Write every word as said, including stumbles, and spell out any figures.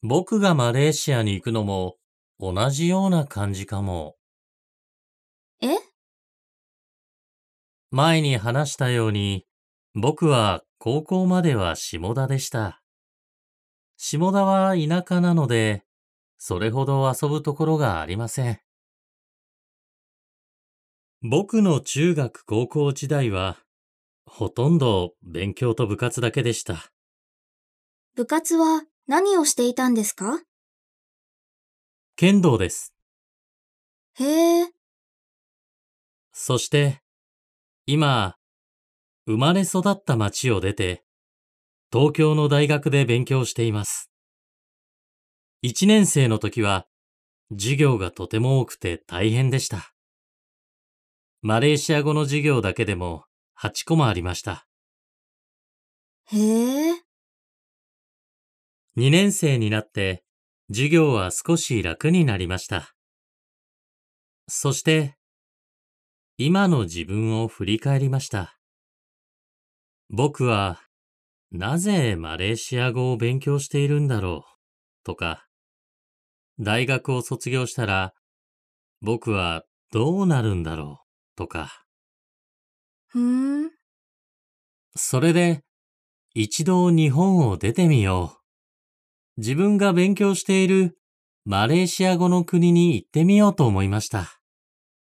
僕がマレーシアに行くのも同じような感じかも。 え前に話したように、僕は高校までは下田でした。下田は田舎なので、それほど遊ぶところがありません。僕の中学高校時代は、ほとんど勉強と部活だけでした。 部活は何をしていたんですか？ 剣道です。 へえ、 そして、今、生まれ育った町を出て、東京の大学で勉強しています。一年生の時は、授業がとても多くて大変でした。マレーシア語の授業だけでもはちこもありました。 へえ、 にねん生になって、授業は少し楽になりました。そして、今の自分を振り返りました。僕は、なぜマレーシア語を勉強しているんだろう、とか、大学を卒業したら、僕はどうなるんだろう、とか、 ふーん、 それで、一度日本を出てみよう。自分が勉強しているマレーシア語の国に行ってみようと思いました。